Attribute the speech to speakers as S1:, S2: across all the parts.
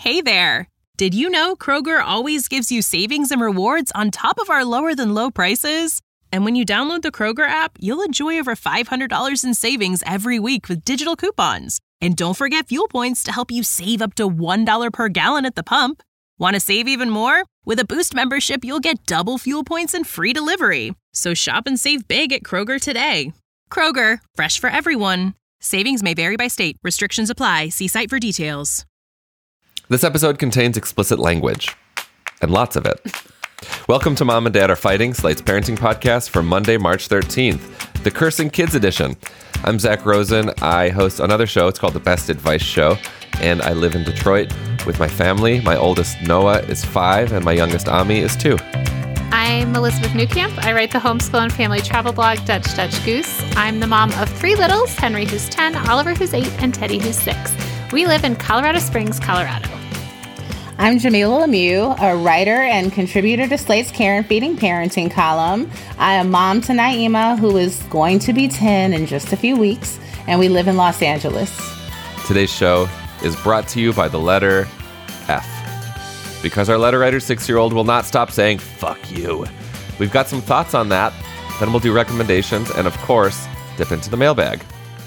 S1: Hey there! Did you know Kroger always gives you savings and rewards on top of our lower-than-low prices? And when you download the Kroger app, you'll enjoy over $500 in savings every week with digital coupons. And don't forget fuel points to help you save up to $1 per gallon at the pump. Want to save even more? With a Boost membership, you'll get double fuel points and free delivery. So shop and save big at Kroger today. Kroger, fresh for everyone. Savings may vary by state. Restrictions apply. See site for details.
S2: This episode contains explicit language, and lots of it. Welcome to Mom and Dad Are Fighting, Slate's parenting podcast for Monday, March 13th, the Cursing Kids edition. I'm Zach Rosen. I host another show. It's called The Best Advice Show, and I live in Detroit with my family. My oldest, Noah, is 5, and my youngest, Ami, is 2.
S3: I'm Elizabeth Newcamp. I write the homeschool and family travel blog, Dutch Goose. I'm the mom of 3 littles, Henry, who's 10, Oliver, who's 8, and Teddy, who's 6. We live in Colorado Springs, Colorado.
S4: I'm Jamila Lemieux, a writer and contributor to Slate's Care and Feeding Parenting column. I am mom to Naima, who is going to be 10 in just a few weeks, and we live in Los Angeles.
S2: Today's show is brought to you by the letter F. Because our letter writer 6-year-old will not stop saying, fuck you. We've got some thoughts on that, then we'll do recommendations, and of course, dip into the mailbag.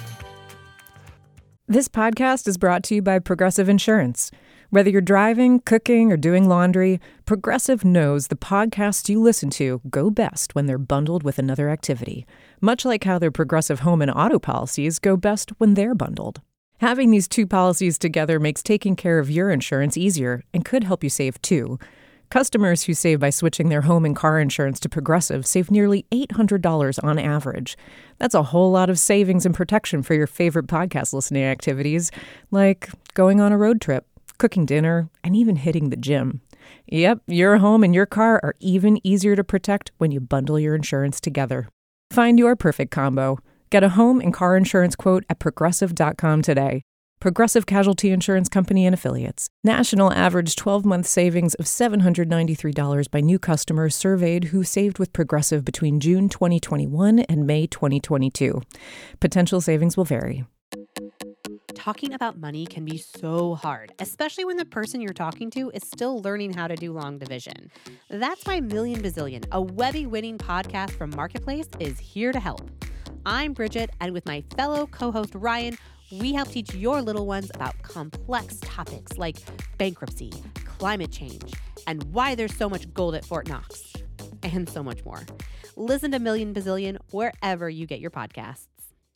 S5: This podcast is brought to you by Progressive Insurance. Whether you're driving, cooking, or doing laundry, Progressive knows the podcasts you listen to go best when they're bundled with another activity, much like how their Progressive home and auto policies go best when they're bundled. Having these 2 policies together makes taking care of your insurance easier and could help you save too. Customers who save by switching their home and car insurance to Progressive save nearly $800 on average. That's a whole lot of savings and protection for your favorite podcast listening activities, like going on a road trip, cooking dinner, and even hitting the gym. Yep, your home and your car are even easier to protect when you bundle your insurance together. Find your perfect combo. Get a home and car insurance quote at Progressive.com today. Progressive Casualty Insurance Company and Affiliates. National average 12-month savings of $793 by new customers surveyed who saved with Progressive between June 2021 and May 2022. Potential savings will vary.
S6: Talking about money can be so hard, especially when the person you're talking to is still learning how to do long division. That's why Million Bazillion, a Webby-winning podcast from Marketplace, is here to help. I'm Bridget, and with my fellow co-host Ryan, we help teach your little ones about complex topics like bankruptcy, climate change, and why there's so much gold at Fort Knox, and so much more. Listen to Million Bazillion wherever you get your podcasts.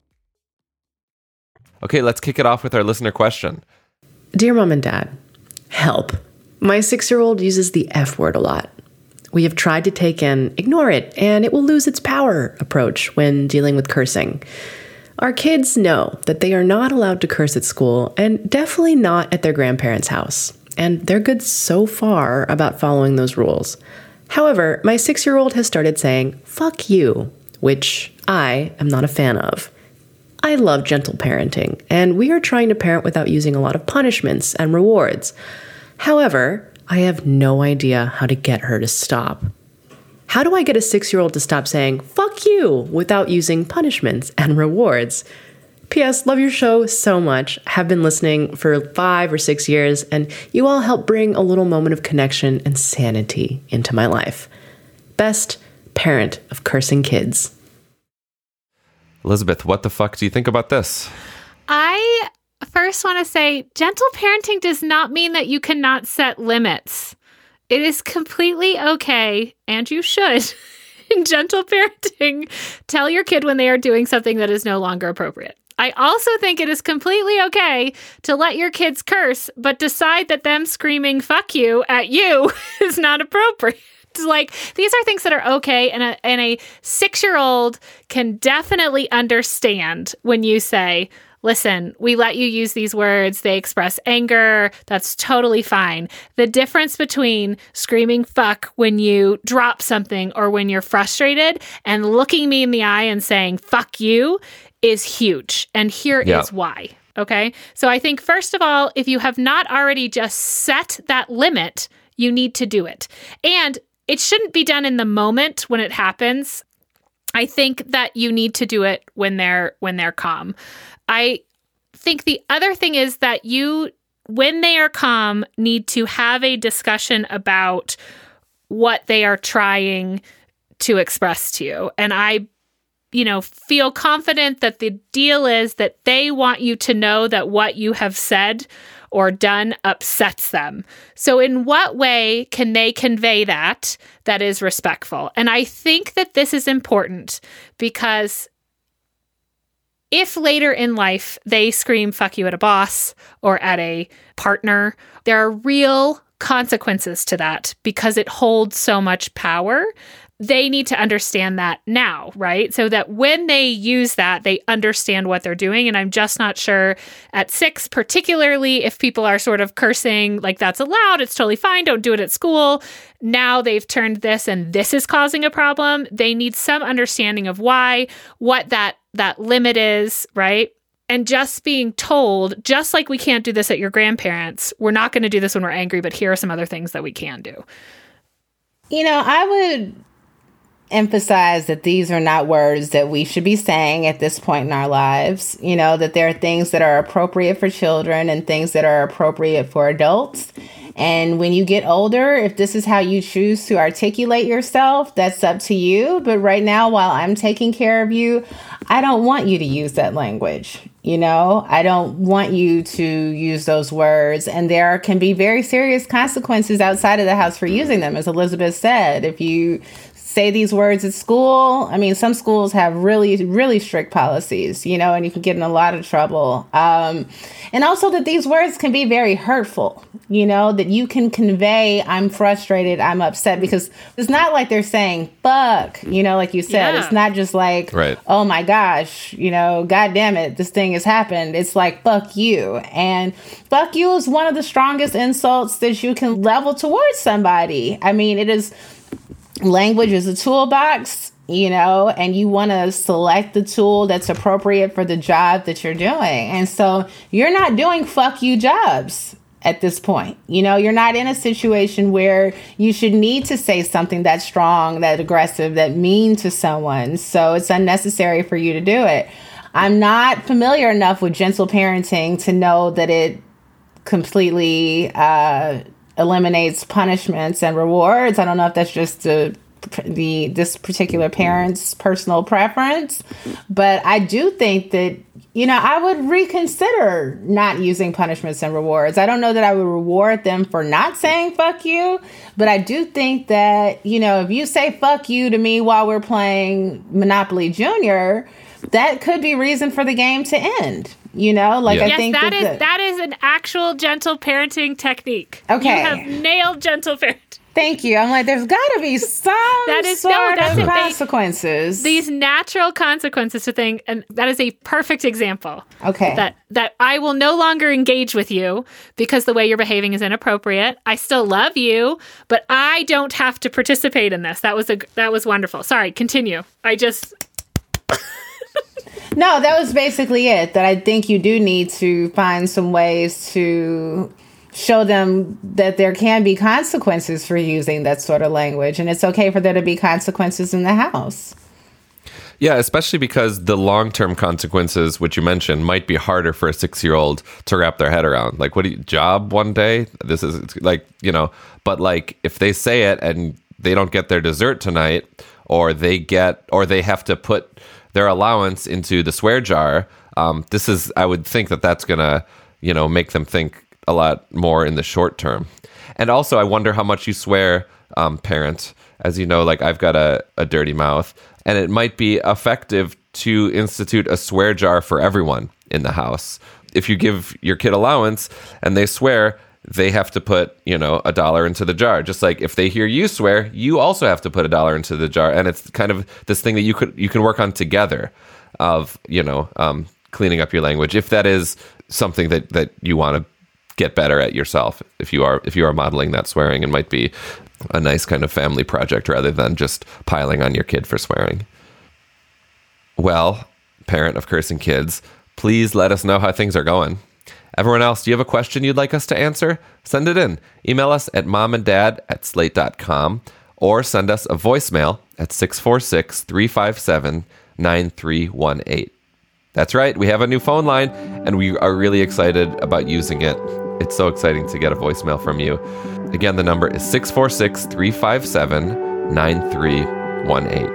S2: Okay, let's kick it off with our listener question.
S7: Dear Mom and Dad, help. My 6-year-old uses the F word a lot. We have tried to take an ignore it and it will lose its power approach when dealing with cursing. Our kids know that they are not allowed to curse at school and definitely not at their grandparents' house. And they're good so far about following those rules. However, my 6-year-old has started saying, fuck you, which I am not a fan of. I love gentle parenting, and we are trying to parent without using a lot of punishments and rewards. However, I have no idea how to get her to stop. How do I get a 6-year-old to stop saying, fuck you, without using punishments and rewards? P.S. Love your show so much. Have been listening for 5 or 6 years, and you all help bring a little moment of connection and sanity into my life. Best parent of cursing kids.
S2: Elizabeth, what the fuck do you think about this?
S3: I first want to say gentle parenting does not mean that you cannot set limits. It is completely okay, and you should, in gentle parenting, tell your kid when they are doing something that is no longer appropriate. I also think it is completely okay to let your kids curse, but decide that them screaming fuck you at you is not appropriate. Like, these are things that are okay, and a 6-year-old can definitely understand when you say, listen, we let you use these words. They express anger. That's totally fine. The difference between screaming fuck when you drop something or when you're frustrated and looking me in the eye and saying fuck you is huge. And here is why. Okay. So I think, first of all, if you have not already just set that limit, you need to do it. And it shouldn't be done in the moment when it happens. I think that you need to do it when they're calm. I think the other thing is that you when they are calm, need to have a discussion about what they are trying to express to you. And I, feel confident that the deal is that they want you to know that what you have said or done upsets them. So in what way can they convey that is respectful? And I think that this is important because if later in life they scream fuck you at a boss or at a partner, there are real consequences to that because it holds so much power. They need to understand that now, right? So that when they use that, they understand what they're doing. And I'm just not sure at 6, particularly if people are sort of cursing, like that's allowed, it's totally fine, don't do it at school. Now they've turned this and this is causing a problem. They need some understanding of why, what that limit is, right? And just being told, just like we can't do this at your grandparents, we're not going to do this when we're angry, but here are some other things that we can do.
S4: I would emphasize that these are not words that we should be saying at this point in our lives. That there are things that are appropriate for children and things that are appropriate for adults. And when you get older, if this is how you choose to articulate yourself, that's up to you. But right now, while I'm taking care of you, I don't want you to use that language. I don't want you to use those words. And there can be very serious consequences outside of the house for using them. As Elizabeth said, if you say these words at school, some schools have really, really strict policies, and you can get in a lot of trouble. And also that these words can be very hurtful, that you can convey, I'm frustrated, I'm upset, because it's not like they're saying, fuck, like you said, It's not just like, right. Oh my gosh, God damn it, this thing has happened. It's like, fuck you. And fuck you is one of the strongest insults that you can level towards somebody. It is, language is a toolbox, and you want to select the tool that's appropriate for the job that you're doing. And so you're not doing fuck you jobs at this point. You're not in a situation where you should need to say something that's strong, that aggressive, that mean to someone. So it's unnecessary for you to do it. I'm not familiar enough with gentle parenting to know that it completely eliminates punishments and rewards. I don't know if that's just this particular parent's personal preference, but I do think that, I would reconsider not using punishments and rewards. I don't know that I would reward them for not saying fuck you, but I do think that, if you say fuck you to me while we're playing Monopoly Junior, that could be reason for the game to end. I think
S3: that is an actual gentle parenting technique.
S4: Okay.
S3: You have nailed gentle parenting.
S4: Thank you. I'm like, there's got to be some consequences.
S3: These natural consequences to things, and that is a perfect example.
S4: Okay.
S3: That I will no longer engage with you because the way you're behaving is inappropriate. I still love you, but I don't have to participate in this. That was wonderful. Sorry, continue.
S4: No, that was basically it. That I think you do need to find some ways to show them that there can be consequences for using that sort of language. And it's okay for there to be consequences in the house.
S2: Yeah, especially because the long-term consequences, which you mentioned, might be harder for a 6-year-old to wrap their head around. Like, job one day? This is like, but like if they say it and they don't get their dessert tonight, or they have to put their allowance into the swear jar, I would think that's going to, make them think a lot more in the short term. And also, I wonder how much you swear, parent. As you know, like I've got a dirty mouth, and it might be effective to institute a swear jar for everyone in the house. If you give your kid allowance and they swear, they have to put, $1 into the jar. Just like if they hear you swear, you also have to put $1 into the jar. And it's kind of this thing that you can work on together of, cleaning up your language. If that is something that you want to get better at yourself, if you are modeling that swearing, it might be a nice kind of family project rather than just piling on your kid for swearing. Well, parent of cursing kids, please let us know how things are going. Everyone else, do you have a question you'd like us to answer? Send it in. Email us at momanddad@slate.com or send us a voicemail at 646-357-9318. That's right, we have a new phone line and we are really excited about using it. It's so exciting to get a voicemail from you. Again, the number is 646-357-9318.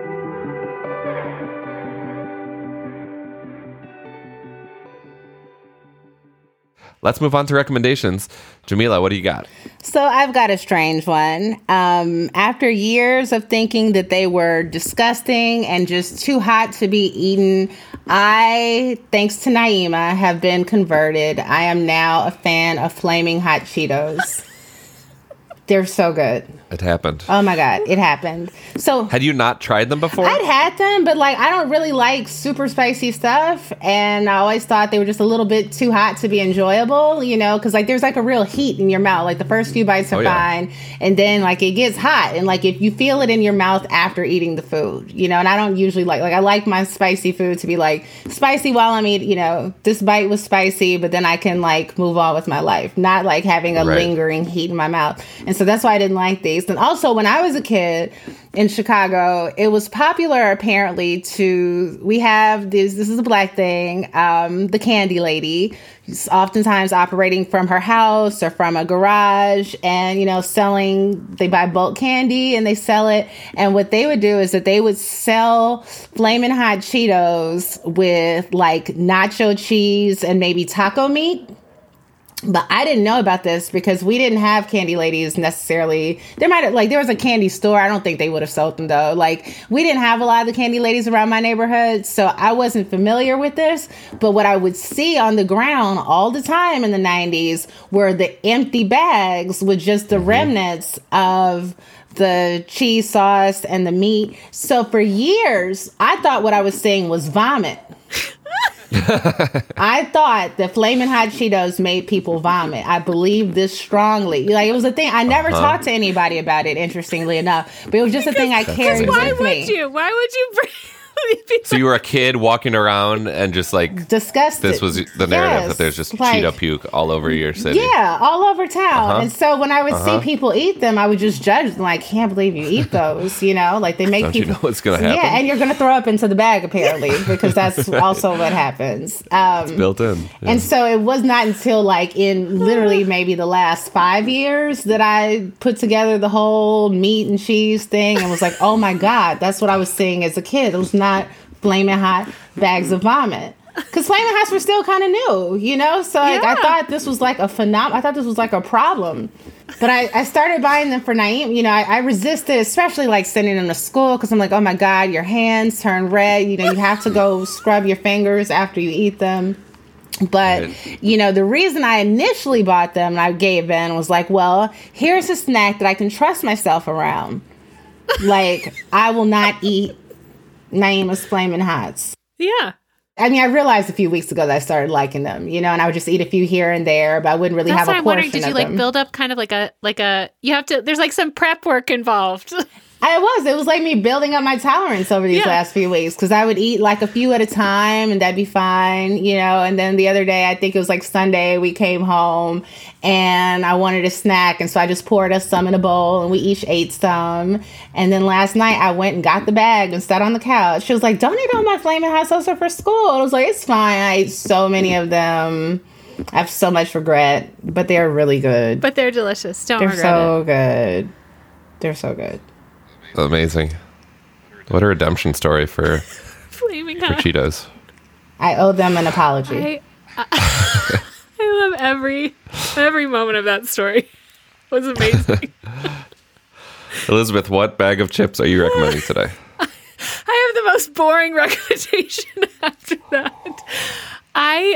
S2: Let's move on to recommendations. Jamila, what do you got?
S4: So I've got a strange one. After years of thinking that they were disgusting and just too hot to be eaten, I, thanks to Naima, have been converted. I am now a fan of Flaming Hot Cheetos. They're so good.
S2: It happened.
S4: Oh my God, it happened. So
S2: had you not tried them before?
S4: I'd had them, but like I don't really like super spicy stuff, and I always thought they were just a little bit too hot to be enjoyable, you know, because like there's like a real heat in your mouth. Like the first few bites are fine, and then like it gets hot, and like if you feel it in your mouth after eating the food, you know. And I don't usually like I like my spicy food to be like spicy while I'm eating. You know, this bite was spicy, but then I can like move on with my life, not like having a lingering heat in my mouth. And so that's why I didn't like these. And also, when I was a kid in Chicago, it was popular apparently we have this is a Black thing, the candy lady, who's oftentimes operating from her house or from a garage and, you know, they buy bulk candy and they sell it. And what they would do is that they would sell Flamin' Hot Cheetos with like nacho cheese and maybe taco meat. But I didn't know about this because we didn't have candy ladies necessarily. There was a candy store. I don't think they would have sold them though. Like we didn't have a lot of the candy ladies around my neighborhood. So I wasn't familiar with this. But what I would see on the ground all the time in the 90s were the empty bags with just the remnants of the cheese sauce and the meat. So for years, I thought what I was saying was vomit. I thought that Flamin' Hot Cheetos made people vomit. I believe this strongly. Like it was a thing. I never talked to anybody about it, interestingly enough. But it was just a thing I carried with me.
S3: Why would you bring...
S2: So you were a kid walking around and just like
S4: disgusted.
S2: This was the narrative that there's just like, Cheeto puke all over your city.
S4: Yeah, all over town. And so when I would see people eat them, I would just judge them. Like, can't believe you eat those. You know, like they make
S2: Don't
S4: people.
S2: You know what's going to happen?
S4: Yeah, and you're going to throw up into the bag apparently because that's also what happens.
S2: It's built in. Yeah.
S4: And so it was not until like in literally maybe the last 5 years that I put together the whole meat and cheese thing and was like, oh my God, that's what I was seeing as a kid. It was not Flaming Hot bags of vomit. Because Flaming Hots were still kind of new, you know? So like, I thought this was like I thought this was like a problem. But I started buying them for Naeem. You know, I resisted, especially like sending them to school because I'm like, oh my God, your hands turn red. You know, you have to go scrub your fingers after you eat them. But, you know, the reason I initially bought them and I gave in was like, well, here's a snack that I can trust myself around. Like, I will not eat Naima's Flamin' Hots.
S3: Yeah.
S4: I mean, I realized a few weeks ago that I started liking them, you know, and I would just eat a few here and there, but I wouldn't really have a portion of them. That's why I'm wondering, did you like build
S3: up kind of like you have to, there's like some prep work involved.
S4: It was like me building up my tolerance over these last few weeks because I would eat like a few at a time and that'd be fine, you know. And then the other day, I think it was like Sunday, we came home and I wanted a snack. And so I just poured us some in a bowl and we each ate some. And then last night I went and got the bag and sat on the couch. She was like, don't eat all my Flamin' Hot Sauce for school. I was like, it's fine. I ate so many of them. I have so much regret, but they're really good.
S3: But they're delicious. Don't regret it.
S4: They're so good. They're so good.
S2: Amazing. What a redemption story for Cheetos.
S4: I owe them an apology.
S3: I love every moment of that story. It was amazing.
S2: Elizabeth, what bag of chips are you recommending today?
S3: I have the most boring recommendation after that. I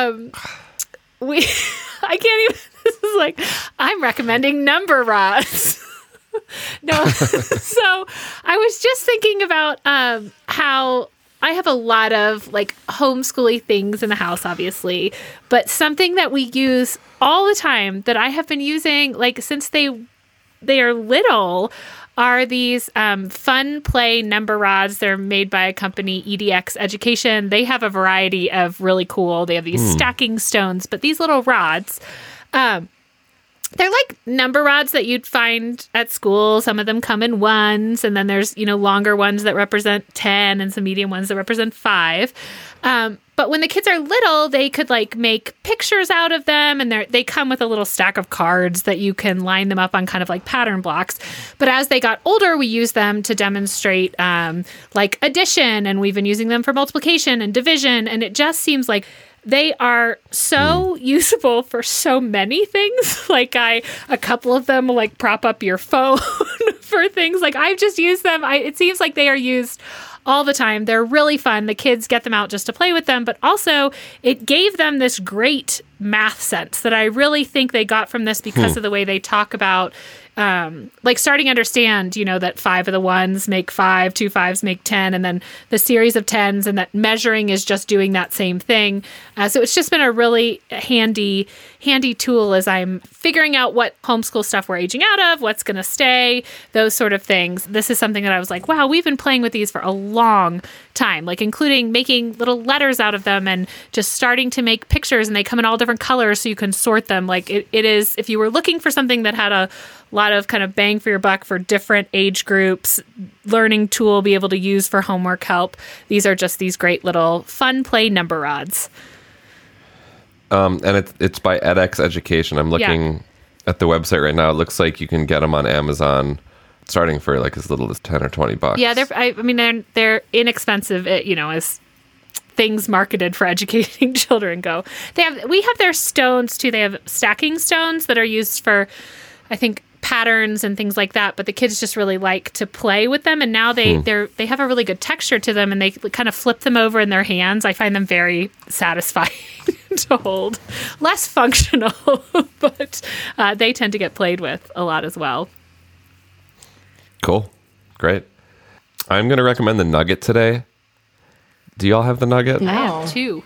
S3: can't even, this is like, I'm recommending number rods. No. So I was just thinking about how I have a lot of like homeschooly things in the house, obviously, but something that we use all the time that I have been using like since they are little are these fun play number rods. They're made by a company, EDX Education. They have a variety of really cool, they have these stacking stones, but these little rods, they're like number rods that you'd find at school. Some of them come in ones, and then there's, you know, longer ones that represent 10 and some medium ones that represent 5. But when the kids are little, they could like make pictures out of them, and they come with a little stack of cards that you can line them up on kind of like pattern blocks. But as they got older, we used them to demonstrate like addition, and we've been using them for multiplication and division, and it just seems like they are so usable for so many things. Like a couple of them will like prop up your phone for things. Like I've just used them. It seems like they are used all the time. They're really fun. The kids get them out just to play with them, but also it gave them this great math sense that I really think they got from this because of the way they talk about like starting to understand, you know, that 5 of the 1s make 5, 2 5s make 10, and then the series of 10s, and that measuring is just doing that same thing. So it's just been a really handy tool as I'm figuring out what homeschool stuff we're aging out of, what's going to stay, those sort of things. This is something that I was like, wow, we've been playing with these for a long time, like including making little letters out of them and just starting to make pictures, and they come in all different colors so you can sort them. Like it is, if you were looking for something that had a lot of kind of bang for your buck for different age groups, learning tool, be able to use for homework help, these are just these great little fun play number rods.
S2: And it's by edX Education. I'm looking at the website right now. It looks like you can get them on Amazon starting for like as little as $10 or $20.
S3: Yeah, they're inexpensive, you know, as things marketed for educating children go. We have their stones too. They have stacking stones that are used for, I think, patterns and things like that, but the kids just really like to play with them, and now they have a really good texture to them, and they kind of flip them over in their hands. I find them very satisfying to hold. Less functional, but they tend to get played with a lot as well.
S2: Cool. Great. I'm going to recommend the Nugget today. Do y'all have the Nugget?
S3: I have 2.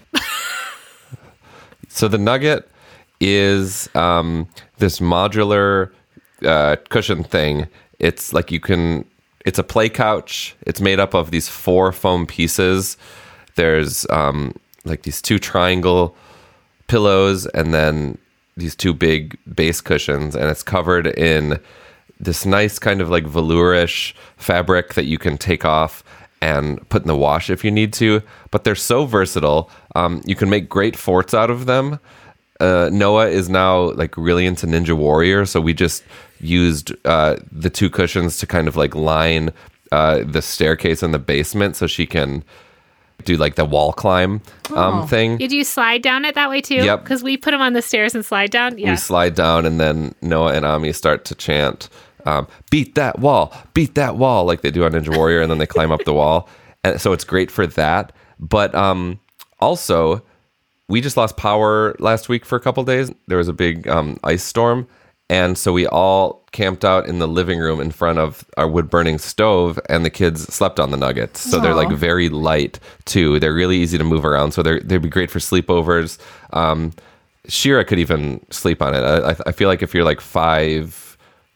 S2: So the Nugget is this modular cushion thing. It's like it's a play couch. It's made up of these 4 foam pieces. There's like these 2 triangle pillows and then these 2 big base cushions, and it's covered in this nice kind of like velourish fabric that you can take off and put in the wash if you need to. But they're so versatile. You can make great forts out of them. Noah is now like really into Ninja Warrior, so we just used the 2 cushions to kind of like line the staircase in the basement so she can do like the wall climb thing.
S3: Did you slide down it that way too?
S2: Yep.
S3: Because we put them on the stairs and slide down. Yeah.
S2: We slide down, and then Noah and Ami start to chant, beat that wall, like they do on Ninja Warrior, and then they climb up the wall. And so it's great for that. But also, we just lost power last week for a couple days. There was a big ice storm. And so we all camped out in the living room in front of our wood-burning stove, and the kids slept on the Nuggets. So they're like very light, too. They're really easy to move around. So they'd be great for sleepovers. Shira could even sleep on it. I feel like if you're like 5'4"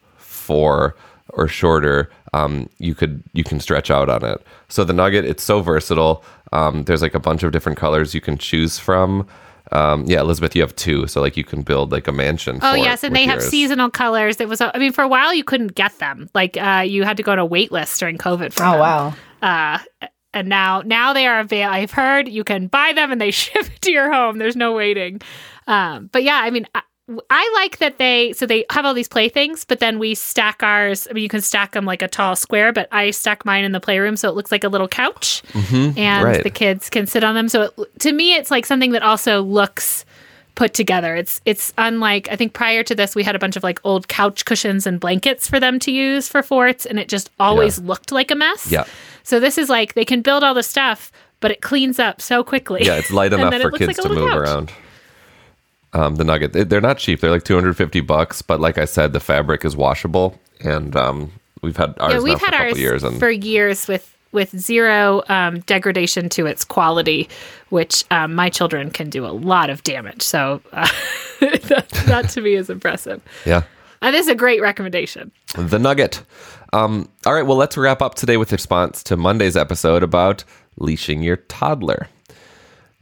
S2: or shorter, you can stretch out on it. So the Nugget, it's so versatile. There's like a bunch of different colors you can choose from. Elizabeth, you have 2, so like you can build like a mansion.
S3: Oh yes, and they have seasonal colors. It was, I mean, for a while you couldn't get them. Like you had to go on a wait list during COVID for them.
S4: Wow.
S3: And now they are available. I've heard you can buy them and they ship it to your home. There's no waiting. But yeah, I mean, I like that they have all these playthings, but then we stack ours. I mean, you can stack them like a tall square, but I stack mine in the playroom so it looks like a little couch, and the kids can sit on them. So to me, it's like something that also looks put together. It's unlike, I think prior to this, we had a bunch of like old couch cushions and blankets for them to use for forts, and it just always looked like a mess.
S2: Yeah.
S3: So this is like, they can build all the stuff, but it cleans up so quickly.
S2: Yeah, it's light enough for kids to move around. The Nugget, they're not cheap. They're like $250, but like I said, the fabric is washable, and we've had ours for a couple years. And for years
S3: with zero degradation to its quality, which my children can do a lot of damage. So that to me is impressive.
S2: Yeah.
S3: This is a great recommendation.
S2: The Nugget. All right, well, let's wrap up today with a response to Monday's episode about leashing your toddler.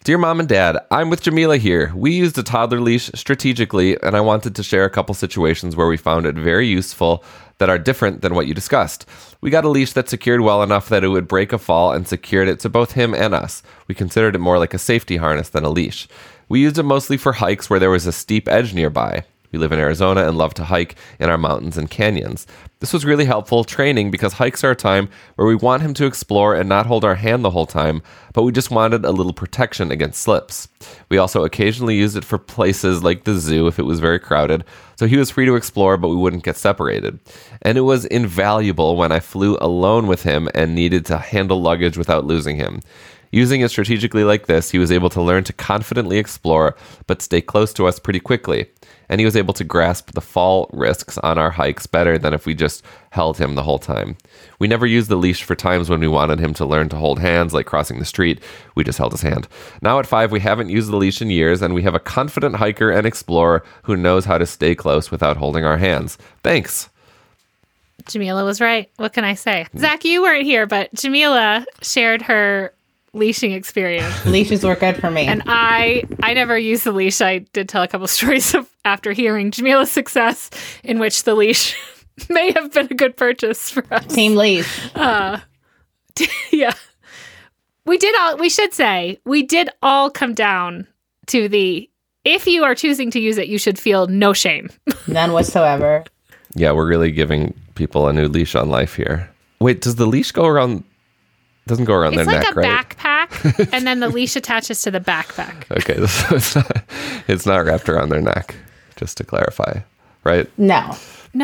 S2: Dear Mom and Dad, I'm with Jamila here. We used a toddler leash strategically, and I wanted to share a couple situations where we found it very useful that are different than what you discussed. We got a leash that secured well enough that it would break a fall and secured it to both him and us. We considered it more like a safety harness than a leash. We used it mostly for hikes where there was a steep edge nearby. We live in Arizona and love to hike in our mountains and canyons. This was really helpful training because hikes are a time where we want him to explore and not hold our hand the whole time, but we just wanted a little protection against slips. We also occasionally used it for places like the zoo if it was very crowded, so he was free to explore, but we wouldn't get separated. And it was invaluable when I flew alone with him and needed to handle luggage without losing him. Using it strategically like this, he was able to learn to confidently explore, but stay close to us pretty quickly. And he was able to grasp the fall risks on our hikes better than if we just held him the whole time. We never used the leash for times when we wanted him to learn to hold hands, like crossing the street. We just held his hand. Now at 5, we haven't used the leash in years, and we have a confident hiker and explorer who knows how to stay close without holding our hands. Thanks.
S3: Jamila was right. What can I say? Zach, you weren't here, but Jamila shared her leashing experience.
S4: Leashes were good for me.
S3: And I never used the leash. I did tell a couple stories of after hearing Jamila's success in which the leash may have been a good purchase for us.
S4: Team leash.
S3: Yeah. We should say, we did all come down to if you are choosing to use it, you should feel no shame.
S4: None whatsoever.
S2: Yeah, we're really giving people a new leash on life here. Wait, does the leash go around? Doesn't go around their neck, right?
S3: It's like a backpack, and then the leash attaches to the backpack.
S2: Okay, so it's not wrapped around their neck, just to clarify, right?
S4: No.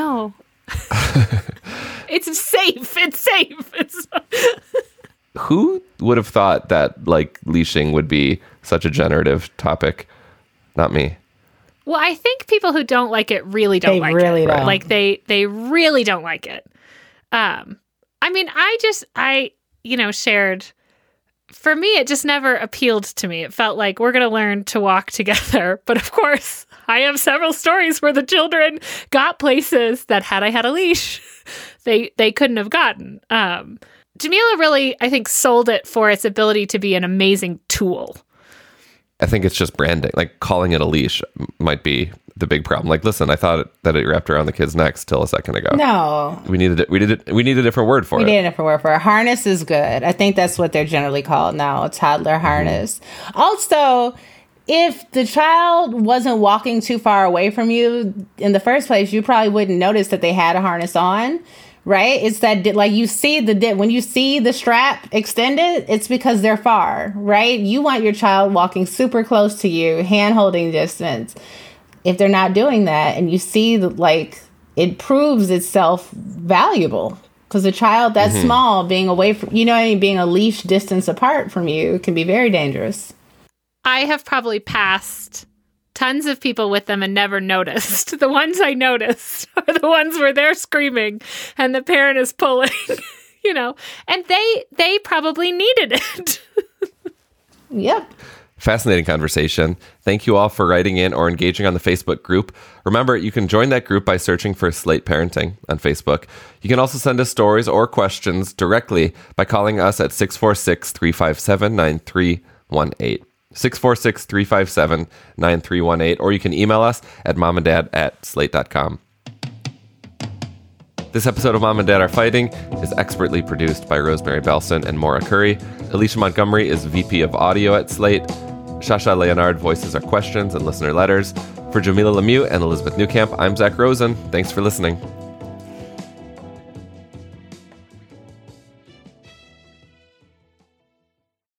S3: It's safe. It's safe.
S2: Who would have thought that like leashing would be such a generative topic? Not me.
S3: Well, I think people who don't like it really don't like it.
S4: They really don't.
S3: Like they really don't like it. I mean, I shared, for me, it just never appealed to me. It felt like we're going to learn to walk together. But of course, I have several stories where the children got places that had I had a leash, they couldn't have gotten. Jamila really, I think, sold it for its ability to be an amazing tool.
S2: I think it's just branding. Like calling it a leash might be the big problem. Like, listen, I thought that it wrapped around the kid's necks till a second ago.
S4: No.
S2: We need a different word for it.
S4: We need a different word for it. Harness is good. I think that's what they're generally called now, a toddler harness. Mm-hmm. Also, if the child wasn't walking too far away from you in the first place, you probably wouldn't notice that they had a harness on. Right? It's that, like, you see when you see the strap extended, it's because they're far, right? You want your child walking super close to you, hand holding distance. If they're not doing that and you see it proves itself valuable, because a child that small being away from, being a leash distance apart from you can be very dangerous.
S3: I have probably passed tons of people with them and never noticed. The ones I noticed are the ones where they're screaming and the parent is pulling, and they probably needed it.
S4: Yep.
S2: Fascinating conversation. Thank you all for writing in or engaging on the Facebook group. Remember, you can join that group by searching for Slate Parenting on Facebook. You can also send us stories or questions directly by calling us at 646-357-9318. 646-357-9318, or you can email us at momanddad@slate.com. This episode of Mom and Dad Are Fighting is expertly produced by Rosemary Belson and Maura Curry. Alicia Montgomery is VP of Audio at Slate. Shasha Leonard voices our questions and listener letters. For Jamila Lemieux and Elizabeth Newcamp, I'm Zach Rosen. Thanks for listening.